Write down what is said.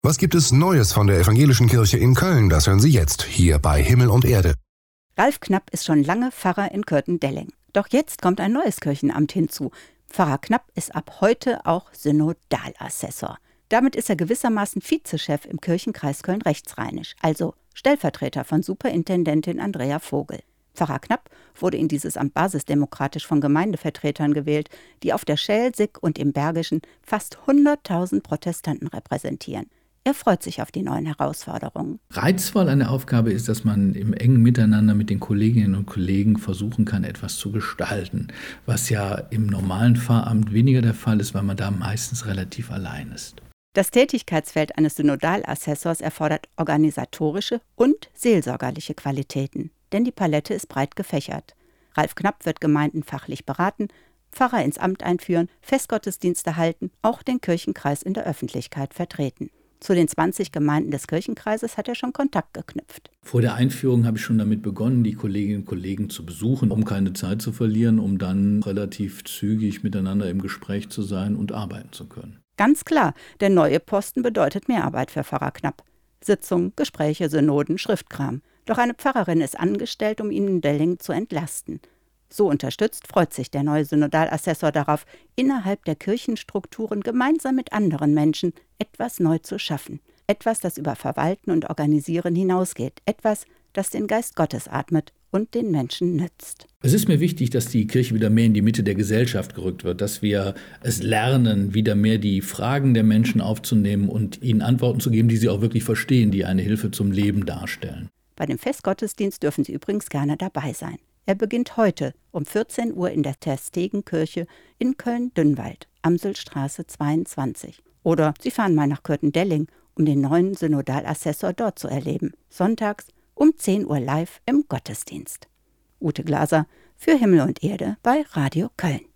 Was gibt es Neues von der Evangelischen Kirche in Köln? Das hören Sie jetzt hier bei Himmel und Erde. Ralf Knapp ist schon lange Pfarrer in Kürten-Delling. Doch jetzt kommt ein neues Kirchenamt hinzu. Pfarrer Knapp ist ab heute auch Synodalassessor. Damit ist er gewissermaßen Vizechef im Kirchenkreis Köln-Rechtsrheinisch, also Stellvertreter von Superintendentin Andrea Vogel. Pfarrer Knapp wurde in dieses Amt basisdemokratisch von Gemeindevertretern gewählt, die auf der Schelsig und im Bergischen fast 100.000 Protestanten repräsentieren. Er freut sich auf die neuen Herausforderungen. Reizvoll an der Aufgabe ist, dass man im engen Miteinander mit den Kolleginnen und Kollegen versuchen kann, etwas zu gestalten, was ja im normalen Pfarramt weniger der Fall ist, weil man da meistens relativ allein ist. Das Tätigkeitsfeld eines Synodalassessors erfordert organisatorische und seelsorgerliche Qualitäten, denn die Palette ist breit gefächert. Ralf Knapp wird Gemeinden fachlich beraten, Pfarrer ins Amt einführen, Festgottesdienste halten, auch den Kirchenkreis in der Öffentlichkeit vertreten. Zu den 20 Gemeinden des Kirchenkreises hat er schon Kontakt geknüpft. Vor der Einführung habe ich schon damit begonnen, die Kolleginnen und Kollegen zu besuchen, um keine Zeit zu verlieren, um dann relativ zügig miteinander im Gespräch zu sein und arbeiten zu können. Ganz klar, der neue Posten bedeutet mehr Arbeit für Pfarrer Knapp. Sitzungen, Gespräche, Synoden, Schriftkram. Doch eine Pfarrerin ist angestellt, um ihn in Delling zu entlasten. So unterstützt freut sich der neue Synodalassessor darauf, innerhalb der Kirchenstrukturen gemeinsam mit anderen Menschen etwas neu zu schaffen. Etwas, das über Verwalten und Organisieren hinausgeht. Etwas, das den Geist Gottes atmet und den Menschen nützt. Es ist mir wichtig, dass die Kirche wieder mehr in die Mitte der Gesellschaft gerückt wird, dass wir es lernen, wieder mehr die Fragen der Menschen aufzunehmen und ihnen Antworten zu geben, die sie auch wirklich verstehen, die eine Hilfe zum Leben darstellen. Bei dem Festgottesdienst dürfen Sie übrigens gerne dabei sein. Er beginnt heute um 14 Uhr in der Terstegenkirche in Köln-Dünnwald, Amselstraße 22. Oder Sie fahren mal nach Kürten-Delling, um den neuen Synodalassessor dort zu erleben. Sonntags um 10 Uhr live im Gottesdienst. Ute Glaser für Himmel und Erde bei Radio Köln.